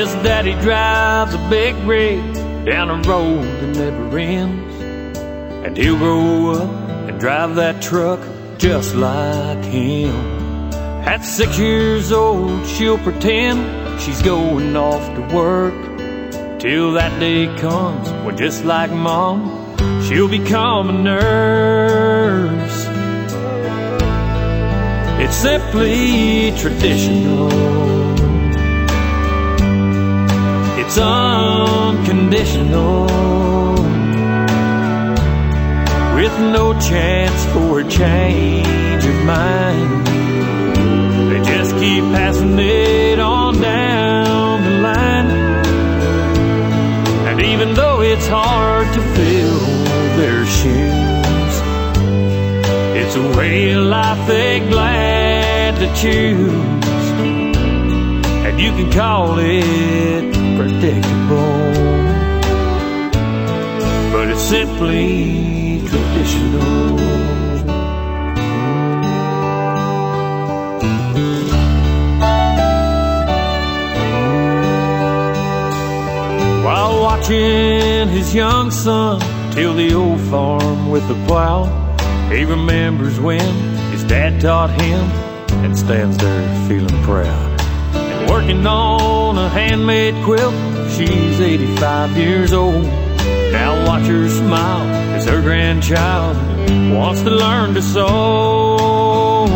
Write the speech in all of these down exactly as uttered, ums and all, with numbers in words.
Yes, Daddy drives a big rig down a road that never ends, and he'll grow up and drive that truck just like him. At six years old, she'll pretend she's going off to work, till that day comes when, just like Mom, she'll become a nurse. It's simply traditional. It's unconditional, with no chance for a change of mind. They just keep passing it on down the line. And even though it's hard to fill their shoes, it's a way of life they're glad to choose. And you can call it predictable, but it's simply traditional. While watching his young son till the old farm with the plow, he remembers when his dad taught him, and stands there feeling proud. And working on a handmade quilt, she's eighty-five years old. Now watch her smile as her grandchild wants to learn to sew.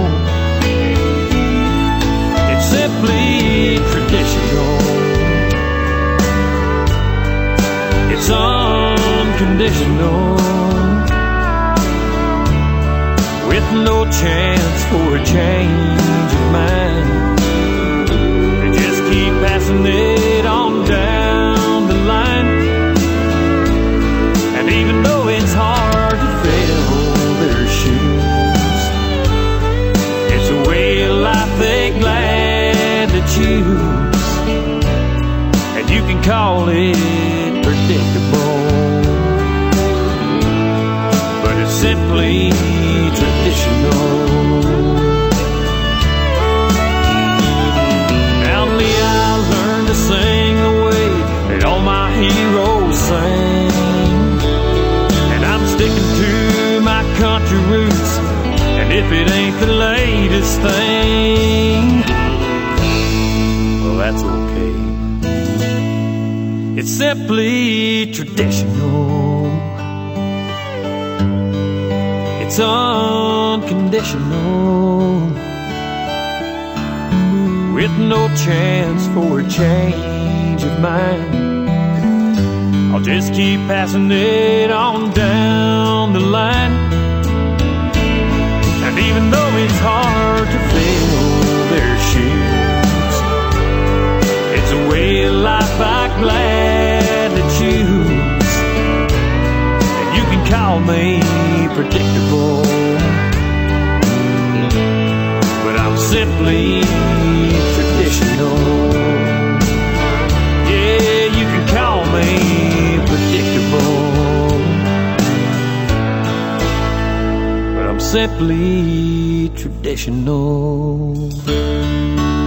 It's simply traditional. It's unconditional, with no chance for a change of mind. They just keep passing it on down the line. And even though it's hard to fill their shoes, it's a way of life they're glad to choose. And you can call it predictable, but it's simply traditional. Now me, I learned to sing the way that all my heroes sang, and I'm sticking to my country roots. And if it ain't the latest thing, well, that's okay. It's simply traditional. It's unconditional, with no chance for a change of mind. I'll just keep passing it on down the line. And even though it's hard to fill their shoes, it's a way of life I'm glad to choose. And you can call me predictable, but I'm simply traditional. Yeah, you can call me predictable, but I'm simply traditional.